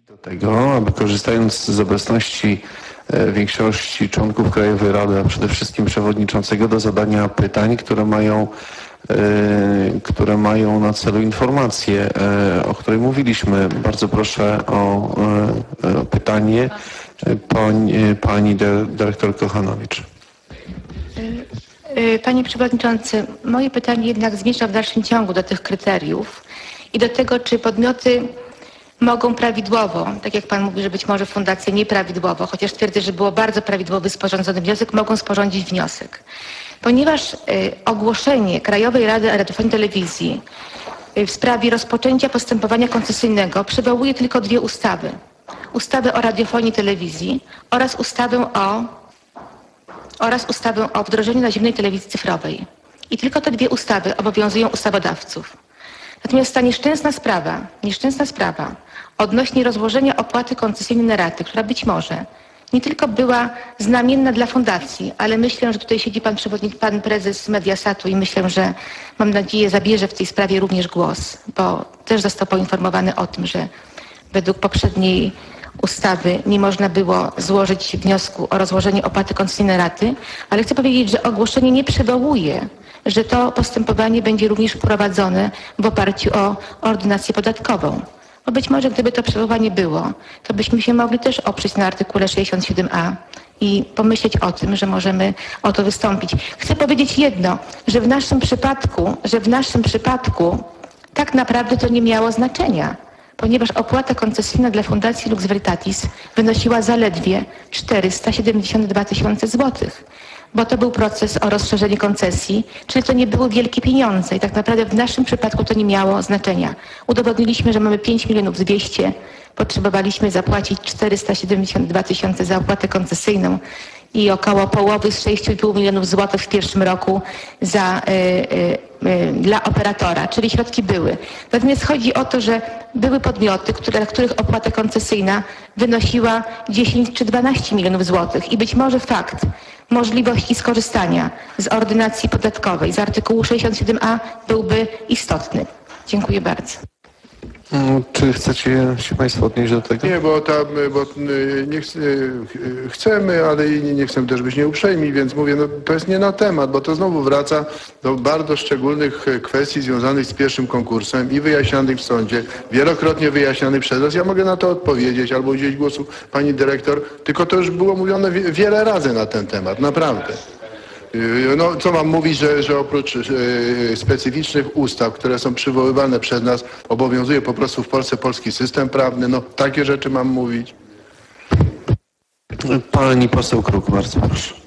do tego, aby korzystając z obecności większości członków Krajowej Rady, a przede wszystkim przewodniczącego, do zadania pytań, które mają na celu informację, o której mówiliśmy. Bardzo proszę o pytanie pani dyrektor Kochanowicz. Panie Przewodniczący, moje pytanie jednak zmierza w dalszym ciągu do tych kryteriów i do tego, czy podmioty mogą prawidłowo, tak jak Pan mówi, że być może fundacje nieprawidłowo, chociaż twierdzę, że było bardzo prawidłowy sporządzony wniosek, mogą sporządzić wniosek. Ponieważ ogłoszenie Krajowej Rady Radiofonii i Telewizji w sprawie rozpoczęcia postępowania koncesyjnego przywołuje tylko dwie ustawy. Ustawę o radiofonii i telewizji oraz ustawę o wdrożeniu naziemnej telewizji cyfrowej. I tylko te dwie ustawy obowiązują ustawodawców. Natomiast ta nieszczęsna sprawa odnośnie rozłożenia opłaty koncesyjnej na raty, która być może nie tylko była znamienna dla fundacji, ale myślę, że tutaj siedzi pan prezes Mediasatu i myślę, że mam nadzieję zabierze w tej sprawie również głos, bo też został poinformowany o tym, że według poprzedniej ustawy nie można było złożyć wniosku o rozłożenie opłaty koncesyjnej na raty, ale chcę powiedzieć, że ogłoszenie nie przywołuje, że to postępowanie będzie również prowadzone w oparciu o ordynację podatkową. Bo być może gdyby to przywołanie było, to byśmy się mogli też oprzeć na artykule 67a i pomyśleć o tym, że możemy o to wystąpić. Chcę powiedzieć jedno, że w naszym przypadku tak naprawdę to nie miało znaczenia, ponieważ opłata koncesyjna dla Fundacji Lux Veritatis wynosiła zaledwie 472 tysiące złotych, bo to był proces o rozszerzenie koncesji, czyli to nie były wielkie pieniądze i tak naprawdę w naszym przypadku to nie miało znaczenia. Udowodniliśmy, że mamy 5 200 000, potrzebowaliśmy zapłacić 472 tysiące za opłatę koncesyjną i około połowy z 6,5 milionów złotych w pierwszym roku dla operatora, czyli środki były. Natomiast chodzi o to, że były podmioty, dla których opłata koncesyjna wynosiła 10 czy 12 milionów złotych i być może fakt możliwości skorzystania z ordynacji podatkowej z artykułu 67a byłby istotny. Dziękuję bardzo. Czy chcecie się Państwo odnieść do tego? Nie, chcemy, ale nie chcemy też być nieuprzejmi, więc mówię, no to jest nie na temat, bo to znowu wraca do bardzo szczególnych kwestii związanych z pierwszym konkursem i wyjaśnianych w sądzie, wielokrotnie wyjaśnianych przez nas. Ja mogę na to odpowiedzieć albo udzielić głosu pani dyrektor, tylko to już było mówione wiele razy na ten temat, naprawdę. No, co mam mówić, że oprócz specyficznych ustaw, które są przywoływane przez nas, obowiązuje po prostu w Polsce polski system prawny? No, takie rzeczy mam mówić. Pani poseł Kruk, bardzo proszę.